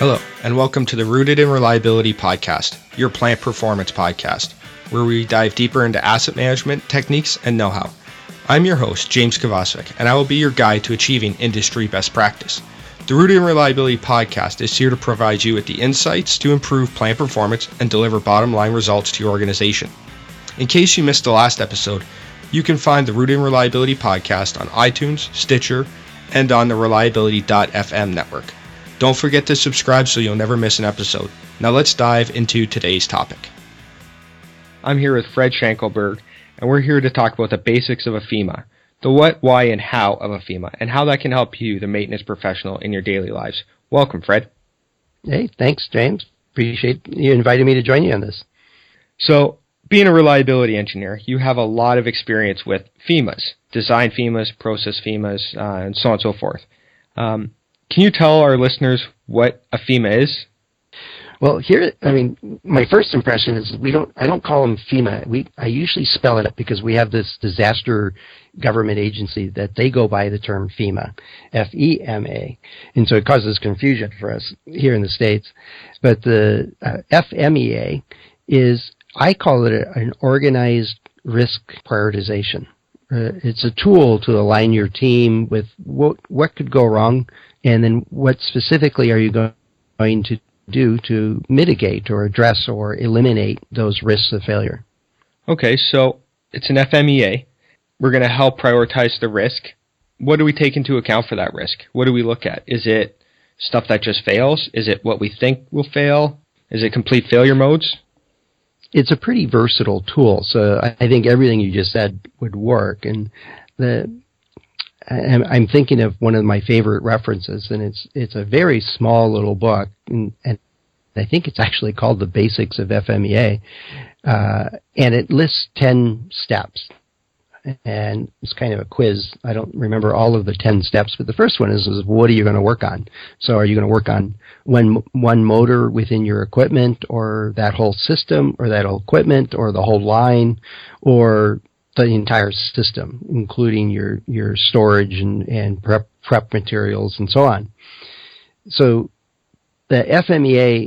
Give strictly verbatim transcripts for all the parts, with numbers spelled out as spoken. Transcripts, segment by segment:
Hello, and welcome to the Rooted in Reliability podcast, your plant performance podcast, where we dive deeper into asset management techniques and know-how. I'm your host, James Kovacevic, and I will be your guide to achieving industry best practice. The Rooted in Reliability podcast is here to provide you with the insights to improve plant performance and deliver bottom-line results to your organization. In case you missed the last episode, you can find the Rooted in Reliability podcast on iTunes, Stitcher, and on the reliability dot f m network. Don't forget to subscribe so you'll never miss an episode. Now let's dive into today's topic. I'm here with Fred Schenkelberg, and we're here to talk about the basics of a FEMA, the what, why, and how of a FEMA, and how that can help you, the maintenance professional, in your daily lives. Welcome, Fred. Hey, thanks, James. Appreciate you inviting me to join you on this. So, being a reliability engineer, you have a lot of experience with FEMAs, design FEMAs, process FEMAs, uh, and so on and so forth. Um, Can you tell our listeners what a FEMA is? Well, here, I mean, my first impression is we don't. I don't call them FEMA. We I usually spell it out because we have this disaster government agency that they go by the term FEMA, F E M A, and so it causes confusion for us here in the States. But the uh, F M E A is, I call it a, an organized risk prioritization. Uh, it's a tool to align your team with what what could go wrong, and then what specifically are you going to do to mitigate or address or eliminate those risks of failure. Okay, so it's an F M E A. We're going to help prioritize the risk. What do we take into account for that risk? What do we look at? Is it stuff that just fails? Is it what we think will fail? Is it complete failure modes? It's a pretty versatile tool, so I think everything you just said would work. And the I'm thinking of one of my favorite references, and it's it's a very small little book, and, and I think it's actually called The Basics of F M E A, uh, and it lists ten steps. And it's kind of a quiz. I don't remember all of the ten steps, but the first one is, is what are you going to work on? So are you going to work on one, one motor within your equipment, or that whole system, or that whole equipment, or the whole line, or the entire system, including your, your storage and, and prep, prep materials and so on? So the F M E A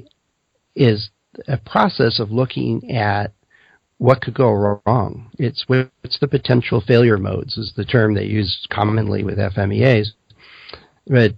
is a process of looking at what could go wrong. It's what's the potential failure modes is the term they use commonly with F M E As. But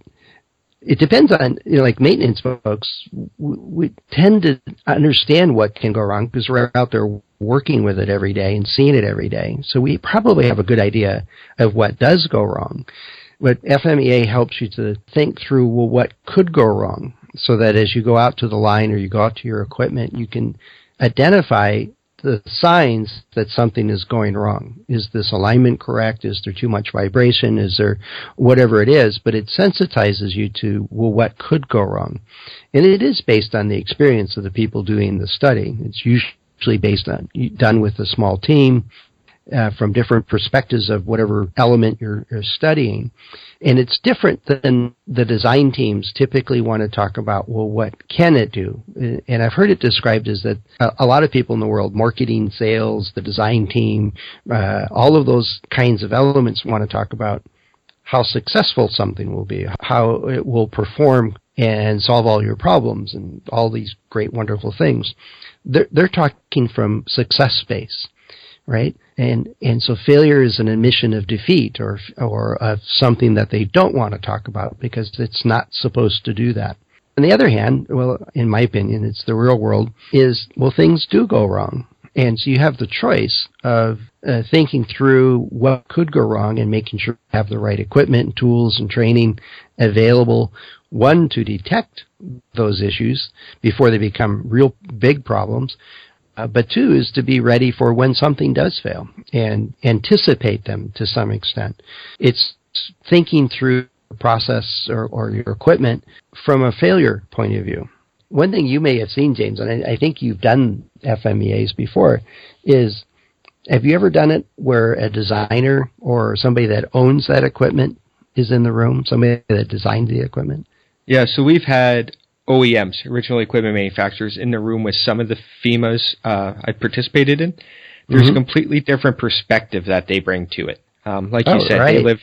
it depends on, you know, like maintenance folks, we tend to understand what can go wrong because we're out there working with it every day and seeing it every day. So we probably have a good idea of what does go wrong. But F M E A helps you to think through, well, what could go wrong, so that as you go out to the line or you go out to your equipment, you can identify the signs that something is going wrong. Is this alignment correct? Is there too much vibration? Is there whatever it is? But it sensitizes you to, well, what could go wrong? And it is based on the experience of the people doing the study. It's usually based on, done with a small team, uh, from different perspectives of whatever element you're, you're studying. And it's different than the design teams typically want to talk about, well, what can it do? And I've heard it described as that a lot of people in the world, marketing, sales, the design team, uh, all of those kinds of elements want to talk about how successful something will be, how it will perform and solve all your problems and all these great, wonderful things. They're, they're talking from success space. Right, and and so failure is an admission of defeat, or or of something that they don't want to talk about because it's not supposed to do that. On the other hand, well, in my opinion, it's the real world is, well, things do go wrong, and so you have the choice of uh, thinking through what could go wrong and making sure you have the right equipment, and tools, and training available. One, to detect those issues before they become real big problems. Uh, but two is to be ready for when something does fail and anticipate them to some extent. It's thinking through the process or, or your equipment from a failure point of view. One thing you may have seen, James, and I, I think you've done F M E As before, is have you ever done it where a designer or somebody that owns that equipment is in the room, somebody that designed the equipment? Yeah, so we've had O E Ms, original equipment manufacturers, in the room with some of the FEMAs uh, I participated in. There's mm-hmm. a completely different perspective that they bring to it. Um, like you oh, said, right. they live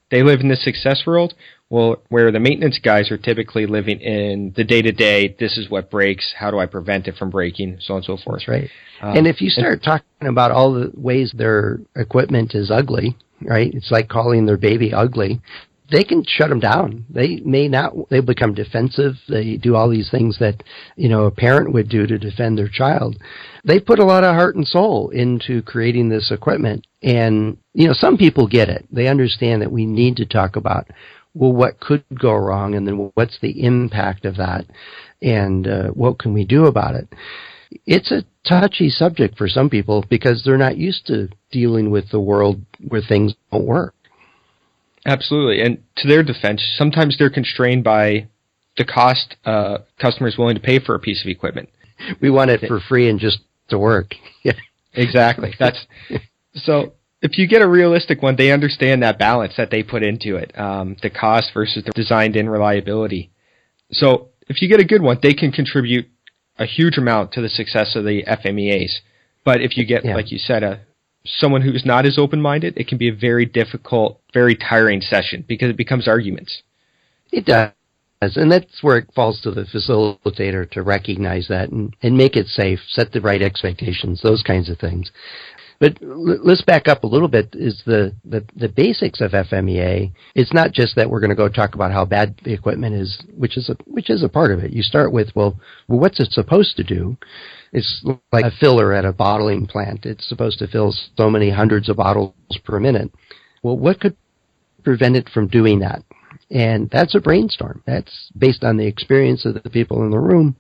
they live in the success world, well, where the maintenance guys are typically living in the day-to-day, this is what breaks, how do I prevent it from breaking, so on and so forth. That's right. Um, and if you start and, talking about all the ways their equipment is ugly, right, it's like calling their baby ugly, they can shut them down. They may not, they become defensive. They do all these things that, you know, a parent would do to defend their child. They put a lot of heart and soul into creating this equipment. And, you know, some people get it. They understand that we need to talk about, well, what could go wrong, and then what's the impact of that, and uh, what can we do about it? It's a touchy subject for some people because they're not used to dealing with the world where things don't work. Absolutely. And to their defense, sometimes they're constrained by the cost uh, customers willing to pay for a piece of equipment. We want it for free and just to work. Exactly. That's so. If you get a realistic one, they understand that balance that they put into it, um, the cost versus the designed-in reliability. So if you get a good one, they can contribute a huge amount to the success of the F M E As. But if you get, yeah. like you said, a someone who's not as open-minded, it can be a very difficult, very tiring session because it becomes arguments. It does. And that's where it falls to the facilitator to recognize that and, and make it safe, set the right expectations, those kinds of things. But l- let's back up a little bit. Is the, the, the basics of F M E A, it's not just that we're going to go talk about how bad the equipment is, which is a, which is a part of it. You start with, well, well, what's it supposed to do? It's like a filler at a bottling plant. It's supposed to fill so many hundreds of bottles per minute. Well, what could prevent it from doing that? And that's a brainstorm. That's based on the experience of the people in the room.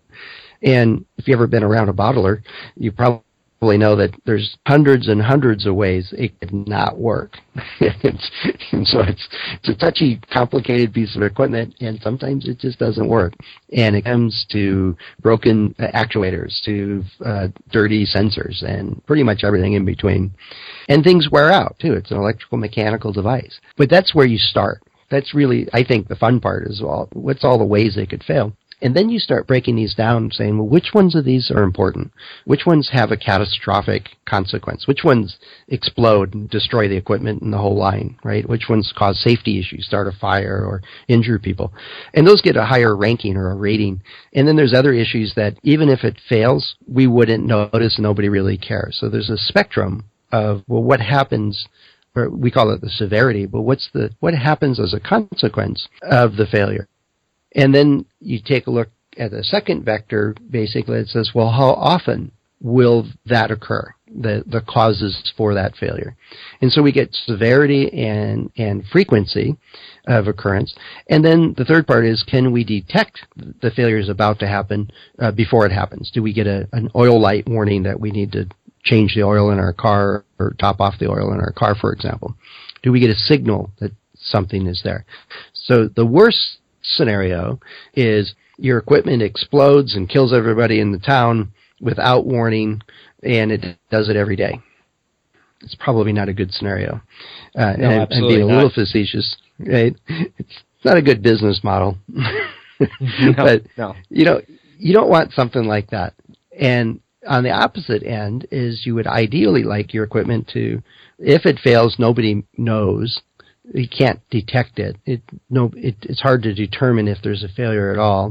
And if you've ever been around a bottler, you probably know that there's hundreds and hundreds of ways it could not work. it's, and so it's, it's a touchy, complicated piece of equipment, and sometimes it just doesn't work. And it comes to broken actuators, to uh, dirty sensors, and pretty much everything in between. And things wear out, too. It's an electrical mechanical device. But that's where you start. That's really, I think, the fun part is all, what's all the ways they could fail. And then you start breaking these down and saying, well, which ones of these are important? Which ones have a catastrophic consequence? Which ones explode and destroy the equipment and the whole line, right? Which ones cause safety issues, start a fire or injure people? And those get a higher ranking or a rating. And then there's other issues that even if it fails, we wouldn't notice, nobody really cares. So there's a spectrum of, well, what happens, or we call it the severity, but what's the, what happens as a consequence of the failure? And then you take a look at the second vector, basically it says, well, how often will that occur, the, the causes for that failure? And so we get severity and, and frequency of occurrence. And then the third part is, can we detect the failure is about to happen uh, before it happens? Do we get a, an oil light warning that we need to change the oil in our car or top off the oil in our car, for example? Do we get a signal that something is there? So the worst scenario is your equipment explodes and kills everybody in the town without warning, and it does it every day. It's probably not a good scenario. Uh, no, and, and being a not. little facetious, right? It's not a good business model. no, but no. you know, you don't want something like that. And on the opposite end is you would ideally like your equipment to, if it fails, nobody knows. You can't detect it. It no, it, it's hard to determine if there's a failure at all.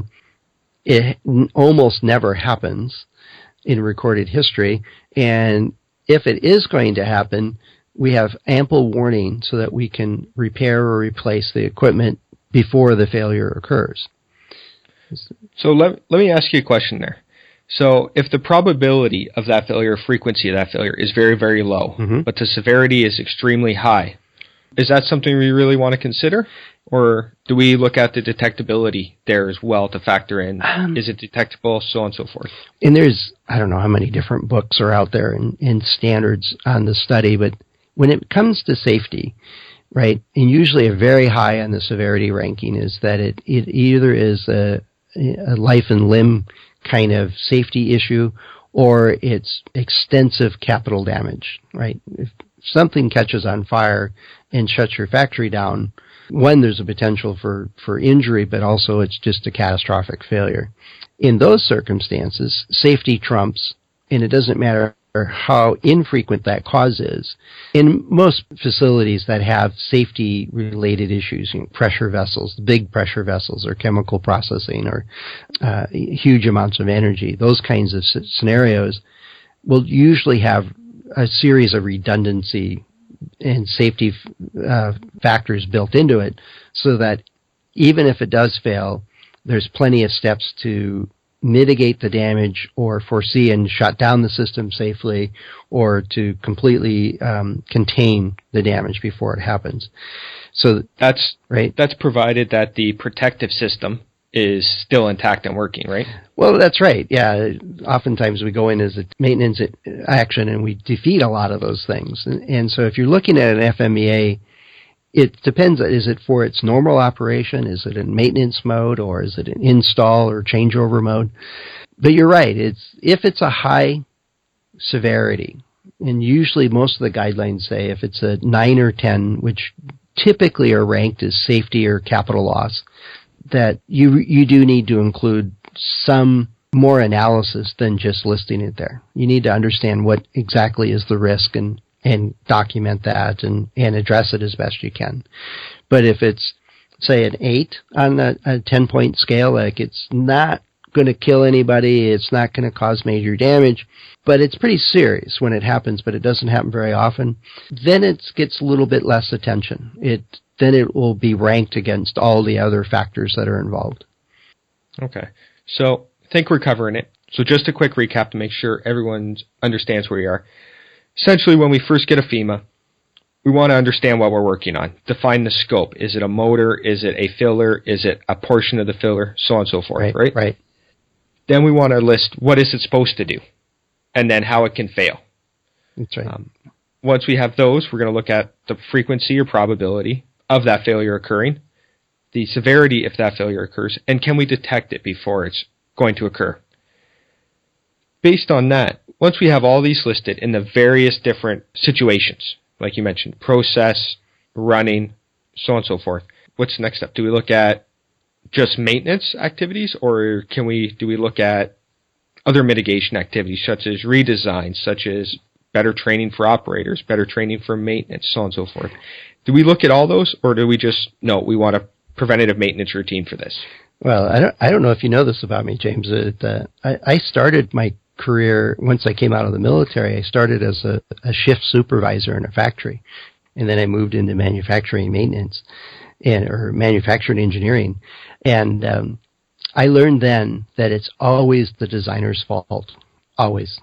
It n- almost never happens in recorded history, and if it is going to happen, we have ample warning so that we can repair or replace the equipment before the failure occurs. So let, let me ask you a question there. So if the probability of that failure, frequency of that failure is very, very low, mm-hmm. but the severity is extremely high, is that something we really want to consider? Or do we look at the detectability there as well to factor in? Um, is it detectable, so on and so forth? And there's, I don't know how many different books are out there and, and standards on the study, but when it comes to safety, right, and usually a very high on the severity ranking is that it, it either is a, a life and limb kind of safety issue or it's extensive capital damage, right? If something catches on fire and shuts your factory down, one, there's a potential for, for injury, but also it's just a catastrophic failure. In those circumstances, safety trumps, and it doesn't matter how infrequent that cause is. In most facilities that have safety-related issues, you know, pressure vessels, big pressure vessels, or chemical processing, or uh, huge amounts of energy, those kinds of s- scenarios will usually have a series of redundancy and safety uh, factors built into it, so that even if it does fail, there's plenty of steps to mitigate the damage or foresee and shut down the system safely, or to completely um, contain the damage before it happens. So that's right. That's provided that the protective system is still intact and working, right? Well, that's right. Yeah. Oftentimes we go in as a maintenance action and we defeat a lot of those things. And, and so if you're looking at an F M E A, it depends. Is it for its normal operation? Is it in maintenance mode, or is it in install or changeover mode? But you're right. It's if it's a high severity, and usually most of the guidelines say if it's a nine or ten, which typically are ranked as safety or capital loss, that you you do need to include some more analysis than just listing it there. You need to understand what exactly is the risk and and document that and, and address it as best you can. But if it's, say, an eight on a, a ten-point scale, like it's not going to kill anybody, it's not going to cause major damage, but it's pretty serious when it happens, but it doesn't happen very often, then it gets a little bit less attention. It Then it will be ranked against all the other factors that are involved. Okay. So I think we're covering it. So just a quick recap to make sure everyone understands where we are. Essentially, when we first get a FEMA, we want to understand what we're working on. Define the scope. Is it a motor? Is it a filler? Is it a portion of the filler? So on and so forth, right? Right. right. Then we want to list what is it supposed to do, and then how it can fail. That's right. Um, once we have those, we're going to look at the frequency or probability of that failure occurring, the severity if that failure occurs, and can we detect it before it's going to occur. Based on that, once we have all these listed in the various different situations, like you mentioned, process, running, so on and so forth, what's the next step? Do we look at just maintenance activities, or can we do we look at other mitigation activities such as redesign, such as better training for operators, better training for maintenance, so on and so forth? Do we look at all those, or do we just, no, we want a preventative maintenance routine for this? Well, I don't I don't know if you know this about me, James. It, uh, I, I started my career, once I came out of the military, I started as a, a shift supervisor in a factory, and then I moved into manufacturing maintenance and or manufacturing engineering, and um, I learned then that it's always the designer's fault, always.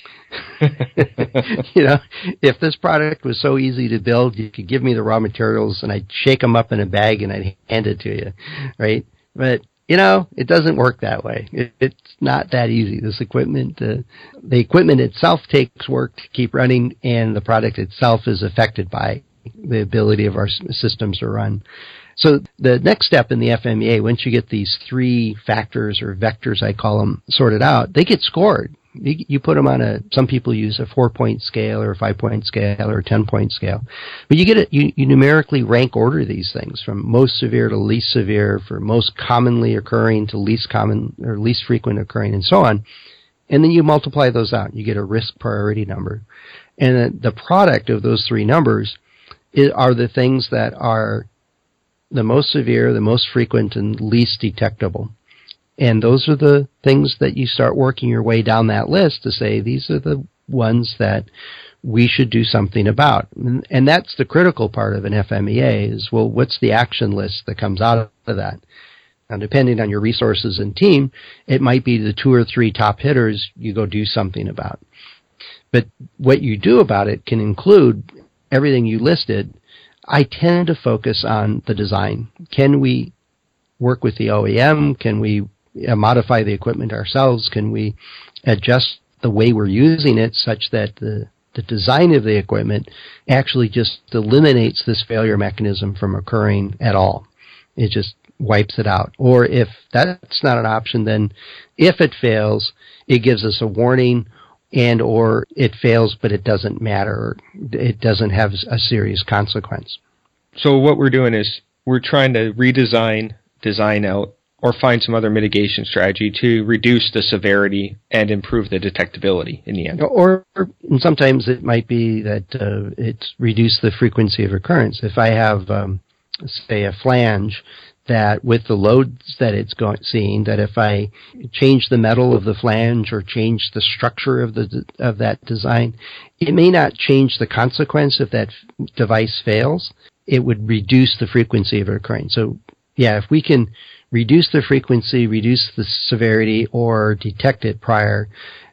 You know, if this product was so easy to build, you could give me the raw materials and I'd shake them up in a bag and I'd hand it to you, right? But you know, it doesn't work that way. It, it's not that easy. This equipment, uh, the equipment itself takes work to keep running, and the product itself is affected by the ability of our systems to run. So the next step in the F M E A, once you get these three factors or vectors, I call them, sorted out, they get scored. You, you put them on a, some people use a four-point scale or a five-point scale or a ten-point scale. But you get it, you, you numerically rank order these things from most severe to least severe, for most commonly occurring to least common or least frequent occurring, and so on. And then you multiply those out. You get a risk priority number. And the product of those three numbers is, are the things that are the most severe, the most frequent, and least detectable. And those are the things that you start working your way down that list to say, these are the ones that we should do something about. And, and that's the critical part of an F M E A is, well, what's the action list that comes out of that? Now, depending on your resources and team, it might be the two or three top hitters you go do something about. But what you do about it can include everything you listed. I tend to focus on the design. Can we work with the O E M? Can we uh, modify the equipment ourselves? Can we adjust the way we're using it such that the, the design of the equipment actually just eliminates this failure mechanism from occurring at all? It just wipes it out. Or if that's not an option, then if it fails, it gives us a warning, and or it fails but it doesn't matter, it doesn't have a serious consequence. So what we're doing is we're trying to redesign, design out or find some other mitigation strategy to reduce the severity and improve the detectability in the end. Or sometimes it might be that uh, it's reduced the frequency of recurrence. If I have, um, say, a flange that with the loads that it's going, seeing, that if I change the metal of the flange or change the structure of the of that design, it may not change the consequence if that device fails. It would reduce the frequency of occurring. So, yeah, if we can reduce the frequency, reduce the severity, or detect it prior,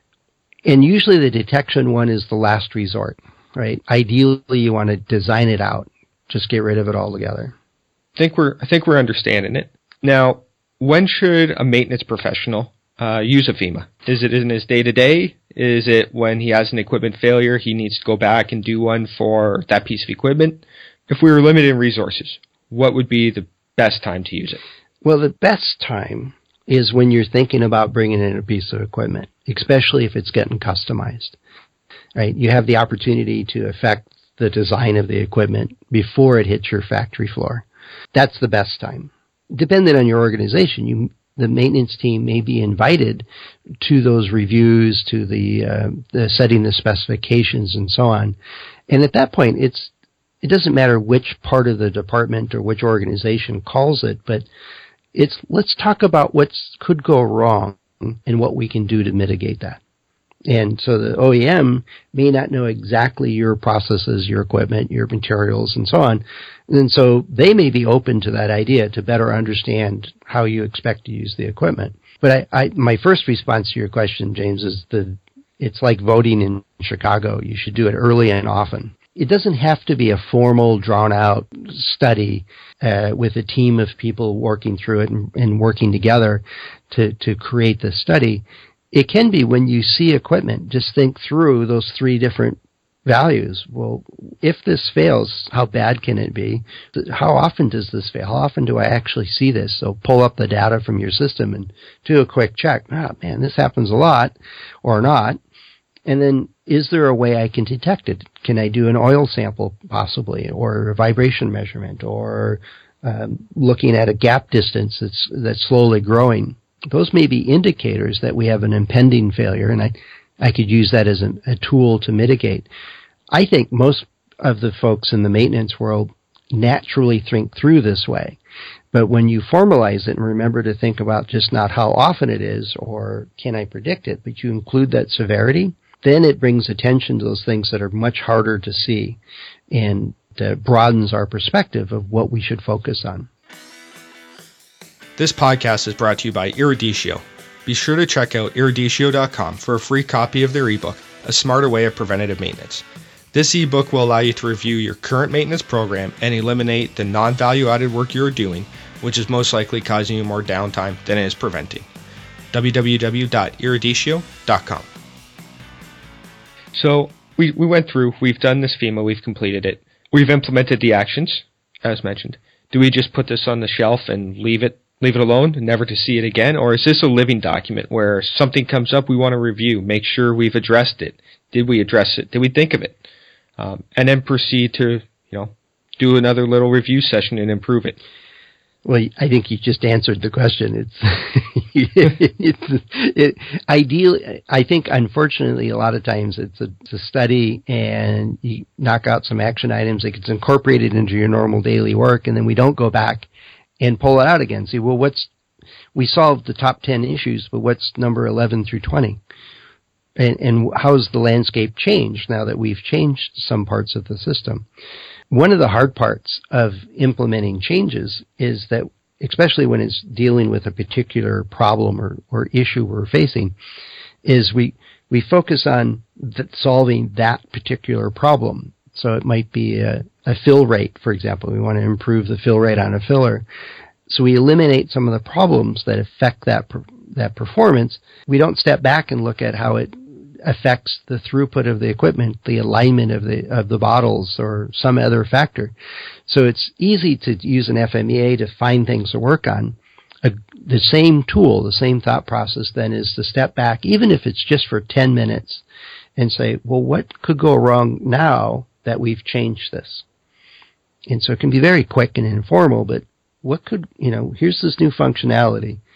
and usually the detection one is the last resort, right? Ideally, you want to design it out. Just get rid of it altogether. I think we're I think we're understanding it. Now, when should a maintenance professional uh, use a FEMA? Is it in his day-to-day? Is it when he has an equipment failure, he needs to go back and do one for that piece of equipment? If we were limited in resources, what would be the best time to use it? Well, the best time is when you're thinking about bringing in a piece of equipment, especially if it's getting customized, right? You have the opportunity to affect the design of the equipment before it hits your factory floor. That's the best time. Depending on your organization, you, the maintenance team may be invited to those reviews, to the, uh, the setting the specifications and so on. And at that point, it's it doesn't matter which part of the department or which organization calls it, but it's let's talk about what could go wrong and what we can do to mitigate that. And so the O E M may not know exactly your processes, your equipment, your materials, and so on. And so they may be open to that idea to better understand how you expect to use the equipment. But I, I my first response to your question, James, is the it's like voting in Chicago. You should do it early and often. It doesn't have to be a formal, drawn-out study uh, with a team of people working through it and, and working together to, to create the study. It can be when you see equipment, just think through those three different values. Well, if this fails, how bad can it be? How often does this fail? How often do I actually see this? So pull up the data from your system and do a quick check. Oh, man, this happens a lot or not. And then, is there a way I can detect it? Can I do an oil sample possibly, or a vibration measurement, or um, looking at a gap distance that's that's slowly growing? Those may be indicators that we have an impending failure, and I, I could use that as a, a tool to mitigate. I think most of the folks in the maintenance world naturally think through this way. But when you formalize it and remember to think about just not how often it is or can I predict it, but you include that severity, then it brings attention to those things that are much harder to see and uh, broadens our perspective of what we should focus on. This podcast is brought to you by Eruditio. Be sure to check out eruditio dot com for a free copy of their ebook, A Smarter Way of Preventative Maintenance. This ebook will allow you to review your current maintenance program and eliminate the non-value-added work you're doing, which is most likely causing you more downtime than it is preventing. w w w dot eruditio dot com. So we, we went through, we've done this FEMA, we've completed it. We've implemented the actions, as mentioned. Do we just put this on the shelf and leave it leave it alone, never to see it again? Or is this a living document where something comes up we want to review, make sure we've addressed it? Did we address it? Did we think of it? Um, and then proceed to, you know, do another little review session and improve it. Well, I think you just answered the question. It's, it's it, ideally, I think, unfortunately, a lot of times it's a, it's a study and you knock out some action items. It gets incorporated into your normal daily work, and then we don't go back and pull it out again. See, well, what's we solved the top ten issues, but what's number eleven through twenty? And, and how's the landscape changed now that we've changed some parts of the system? One of the hard parts of implementing changes is that, especially when it's dealing with a particular problem or, or issue we're facing, is we we focus on th- solving that particular problem. So it might be a, a fill rate, for example. We want to improve the fill rate on a filler. So we eliminate some of the problems that affect that per, that performance. We don't step back and look at how it affects the throughput of the equipment, the alignment of the of the bottles, or some other factor. So it's easy to use an F M E A to find things to work on. A, the same tool, the same thought process then is to step back, even if it's just for ten minutes, and say, well, what could go wrong now that we've changed this? And so it can be very quick and informal, but what could, you know, here's this new functionality.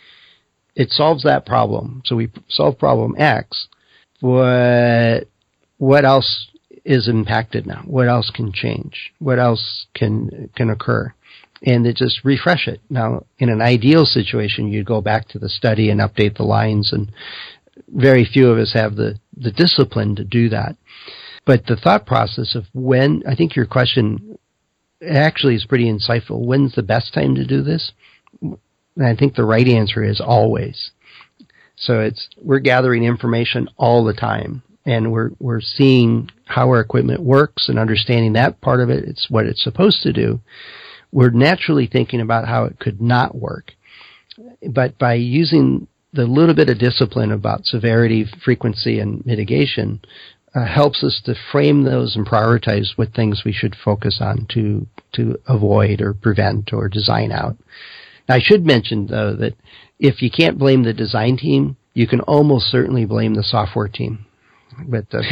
it solves that problem. So we solve problem X, but what else is impacted now? What else can change? What else can can occur? And it just refresh it. Now, in an ideal situation, you'd go back to the study and update the lines, and very few of us have the, the discipline to do that. But the thought process of when, I think your question actually is pretty insightful. When's the best time to do this? And I think the right answer is always. So it's, we're gathering information all the time, and we're, we're seeing how our equipment works and understanding that part of it. It's what it's supposed to do. We're naturally thinking about how it could not work. But by using the little bit of discipline about severity, frequency, and mitigation, uh, helps us to frame those and prioritize what things we should focus on to to avoid or prevent or design out. Now, I should mention, though, that if you can't blame the design team, you can almost certainly blame the software team. But uh,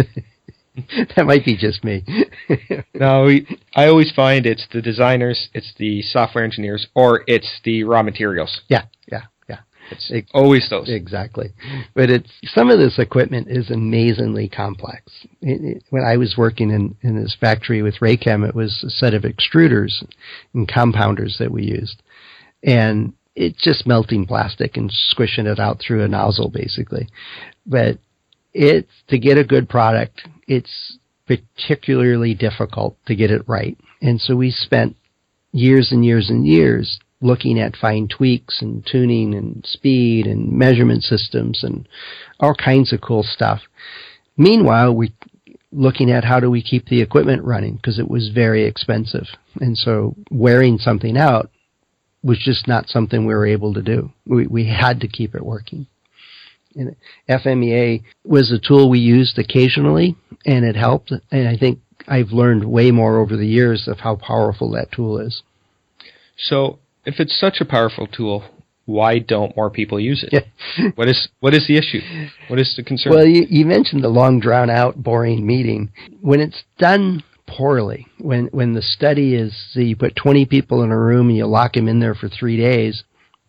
that might be just me. No, we, I always find it's the designers, it's the software engineers, or it's the raw materials. Yeah, yeah, yeah. It's it, always those. Exactly. But it's some of this equipment is amazingly complex. It, it, when I was working in, in this factory with Raychem, it was a set of extruders and compounders that we used. And it's just melting plastic and squishing it out through a nozzle, basically. But it's, to get a good product, it's particularly difficult to get it right. And so we spent years and years and years looking at fine tweaks and tuning and speed and measurement systems and all kinds of cool stuff. Meanwhile, we looking at how do we keep the equipment running, because it was very expensive. And so wearing something out was just not something we were able to do. We, we had to keep it working. And F M E A was a tool we used occasionally, and it helped. And I think I've learned way more over the years of how powerful that tool is. So, if it's such a powerful tool, why don't more people use it? what is what is the issue? What is the concern? Well, you, you mentioned the long, drawn-out, boring meeting. When it's done poorly, when when the study is, so you put twenty people in a room and you lock them in there for three days,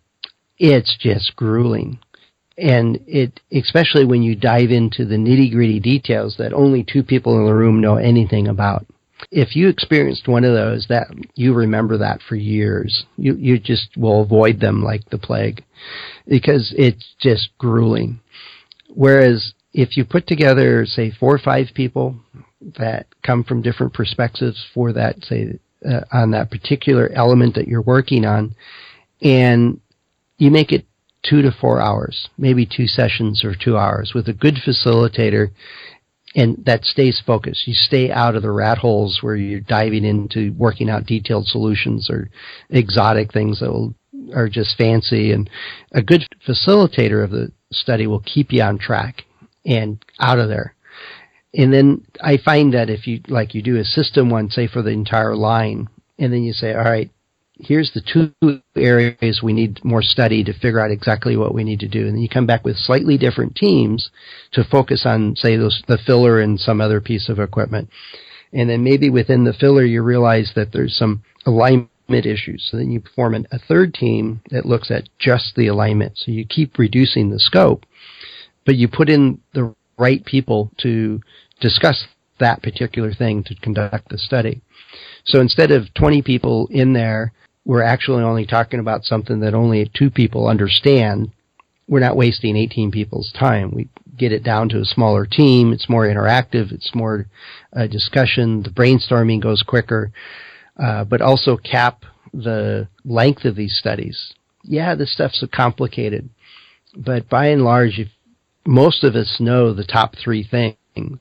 it's just grueling. And it, especially when you dive into the nitty-gritty details that only two people in the room know anything about. If you experienced one of those, that you remember that for years. You you just will avoid them like the plague, because it's just grueling. Whereas if you put together, say, four or five people that come from different perspectives for that, say, uh, on that particular element that you're working on, and you make it two to four hours, maybe two sessions or two hours with a good facilitator, and that stays focused. You stay out of the rat holes where you're diving into working out detailed solutions or exotic things that will, are just fancy. And a good facilitator of the study will keep you on track and out of there. And then I find that if you, like you do a system one, say for the entire line, and then you say, all right, here's the two areas we need more study to figure out exactly what we need to do. And then you come back with slightly different teams to focus on, say, those, the filler and some other piece of equipment. And then maybe within the filler, you realize that there's some alignment issues. So then you form an, a third team that looks at just the alignment. So you keep reducing the scope, but you put in the right people to discuss that particular thing to conduct the study. So instead of twenty people in there, we're actually only talking about something that only two people understand. We're not wasting eighteen people's time. We get it down to a smaller team. It's more interactive. It's more uh, discussion. The brainstorming goes quicker, uh, but also cap the length of these studies. Yeah, this stuff's so complicated, but by and large, if most of us know the top three things.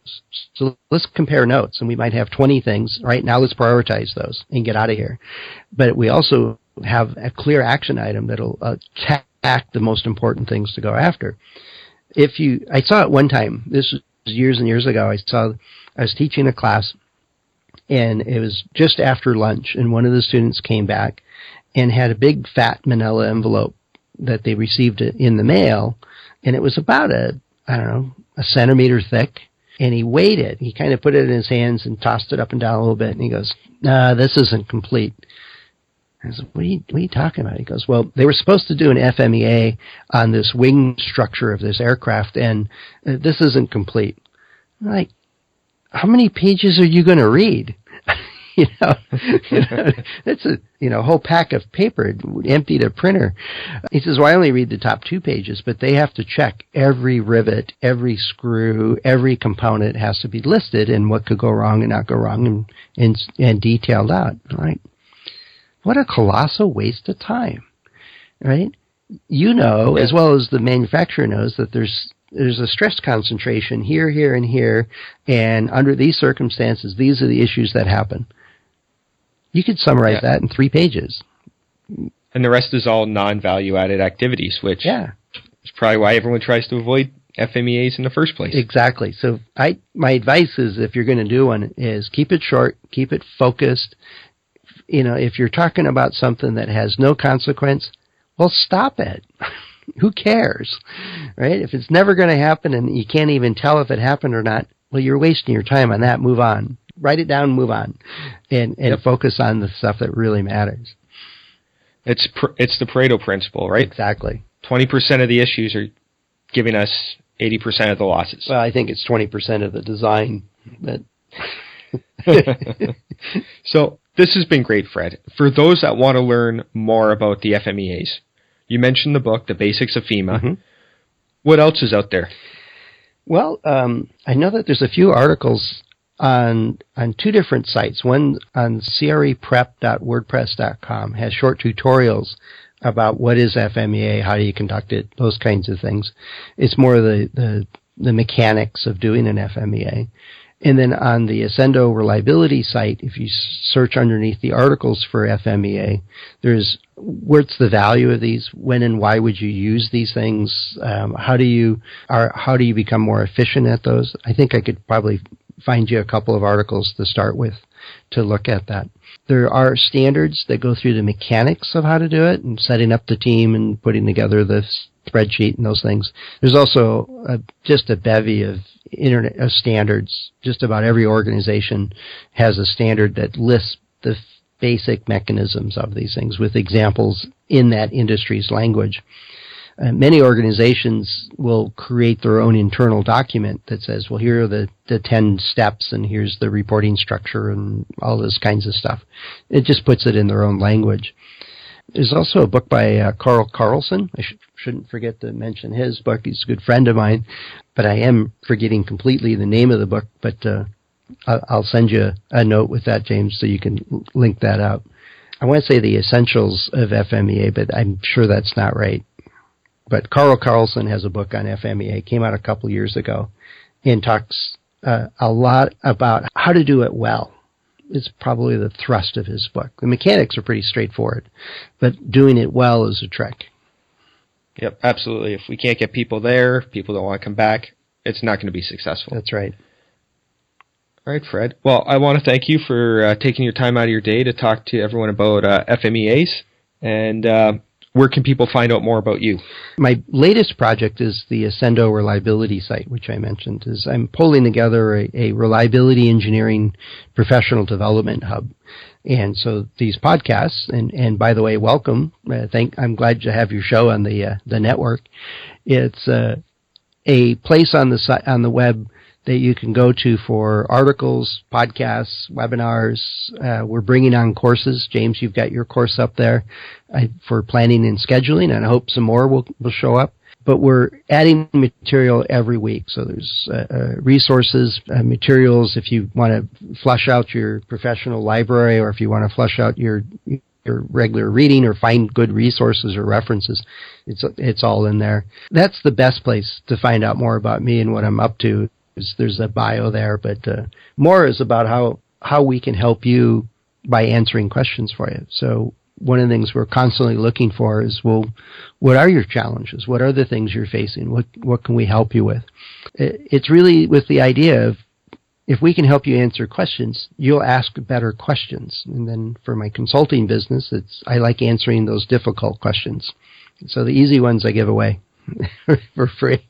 So let's compare notes, and we might have twenty things. Right now, let's prioritize those and get out of here. But we also have a clear action item that'll attack the most important things to go after. If you, I saw it one time. This was years and years ago. I saw, I was teaching a class, and it was just after lunch, and one of the students came back and had a big fat manila envelope that they received in the mail, and it was about a, I don't know, a centimeter thick. And he weighed it. He kind of put it in his hands and tossed it up and down a little bit. And he goes, nah, this isn't complete. I said, what are, you, what are you talking about? He goes, well, they were supposed to do an F M E A on this wing structure of this aircraft, and uh, this isn't complete. I'm like, how many pages are you going to read? you know, you know, it's a you know whole pack of paper, empty the printer. He says, well, I only read the top two pages, but they have to check every rivet, every screw, every component has to be listed, and what could go wrong and not go wrong, and and, and detailed out. Right? What a colossal waste of time, right? You know, as well as the manufacturer knows, that there's there's a stress concentration here, here, and here, and under these circumstances, these are the issues that happen. You could summarize yeah. that in three pages. And the rest is all non-value-added activities, which yeah. is probably why everyone tries to avoid F M E As in the first place. Exactly. So I, my advice is, if you're going to do one, is keep it short, keep it focused. You know, if you're talking about something that has no consequence, well, stop it. Who cares, right? If it's never going to happen and you can't even tell if it happened or not, well, you're wasting your time on that. Move on. Write it down, move on, and, and yep. focus on the stuff that really matters. It's pr- it's the Pareto principle, right? Exactly. twenty percent of the issues are giving us eighty percent of the losses. Well, I think it's twenty percent of the design. But So this has been great, Fred. For those that want to learn more about the F M E As, you mentioned the book, The Basics of FEMA. Mm-hmm. What else is out there? Well, um, I know that there's a few articles on on two different sites. One on C R E prep dot wordpress dot com has short tutorials about what is F M E A, how do you conduct it, those kinds of things. It's more the, the, the mechanics of doing an F M E A. And then on the Accendo Reliability site, if you search underneath the articles for F M E A, there's what's the value of these, when and why would you use these things, um, how do you are how do you become more efficient at those. I think I could probably find you a couple of articles to start with to look at that. There are standards that go through the mechanics of how to do it and setting up the team and putting together the spreadsheet and those things. There's also a, just a bevy of internet of standards. Just about every organization has a standard that lists the basic mechanisms of these things with examples in that industry's language. Uh, many organizations will create their own internal document that says, well, here are the, the ten steps and here's the reporting structure and all those kinds of stuff. It just puts it in their own language. There's also a book by uh, Carl Carlson. I sh- shouldn't forget to mention his book. He's a good friend of mine, but I am forgetting completely the name of the book, but uh, I'll send you a note with that, James, so you can link that out. I want to say the essentials of F M E A, but I'm sure that's not right. But Carl Carlson has a book on F M E A, came out a couple years ago, and talks uh, a lot about how to do it well. It's probably the thrust of his book. The mechanics are pretty straightforward, but doing it well is a trick. Yep, absolutely. If we can't get people there, people don't want to come back, it's not going to be successful. That's right. All right, Fred. Well, I want to thank you for uh, taking your time out of your day to talk to everyone about uh, F M E As. And uh, where can people find out more about you? My latest project is the Accendo Reliability site, which I mentioned. Is I'm pulling together a, a reliability engineering professional development hub. And so these podcasts, and, and by the way, welcome. Uh, thank, I'm glad to have your show on the uh, the network. It's uh, a place on the si- on the web that you can go to for articles, podcasts, webinars. Uh, we're bringing on courses. James, you've got your course up there uh, for planning and scheduling, and I hope some more will, will show up. But we're adding material every week. So there's uh, uh, resources, uh, materials if you want to flush out your professional library, or if you want to flush out your your regular reading or find good resources or references. It's it's all in there. That's the best place to find out more about me and what I'm up to. There's a bio there, but uh, more is about how, how we can help you by answering questions for you. So one of the things we're constantly looking for is, well, what are your challenges? What are the things you're facing? What what can we help you with? It's really with the idea of, if we can help you answer questions, you'll ask better questions. And then for my consulting business, it's I like answering those difficult questions. So the easy ones I give away for free.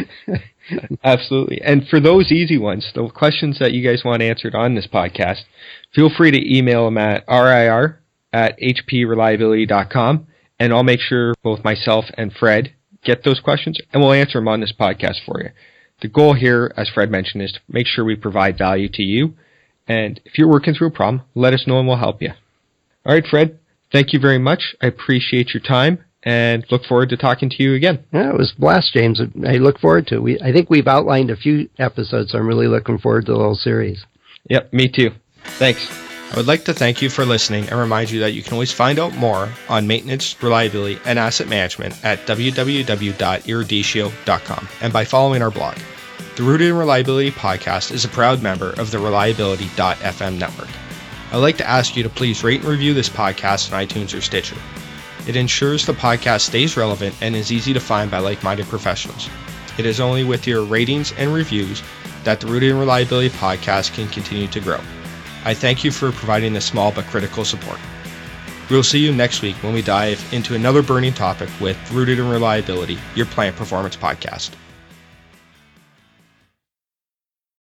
Absolutely. And for those easy ones, the questions that you guys want answered on this podcast, feel free to email them at R I R at h p reliability dot com, and I'll make sure both myself and Fred get those questions, and we'll answer them on this podcast for you. The goal here, as Fred mentioned, is to make sure we provide value to you, and if you're working through a problem, let us know and we'll help you. All right, Fred, thank you very much. I appreciate your time, and look forward to talking to you again. Yeah, it was a blast, James. I look forward to it. We, I think we've outlined a few episodes, so I'm really looking forward to the whole series. Yep, me too. Thanks. I would like to thank you for listening and remind you that you can always find out more on maintenance, reliability, and asset management at w w w dot eruditio dot com and by following our blog. The Rooted in Reliability podcast is a proud member of the reliability dot f m network. I'd like to ask you to please rate and review this podcast on iTunes or Stitcher. It ensures the podcast stays relevant and is easy to find by like-minded professionals. It is only with your ratings and reviews that the Rooted in Reliability podcast can continue to grow. I thank you for providing this small but critical support. We'll see you next week when we dive into another burning topic with Rooted in Reliability, your plant performance podcast.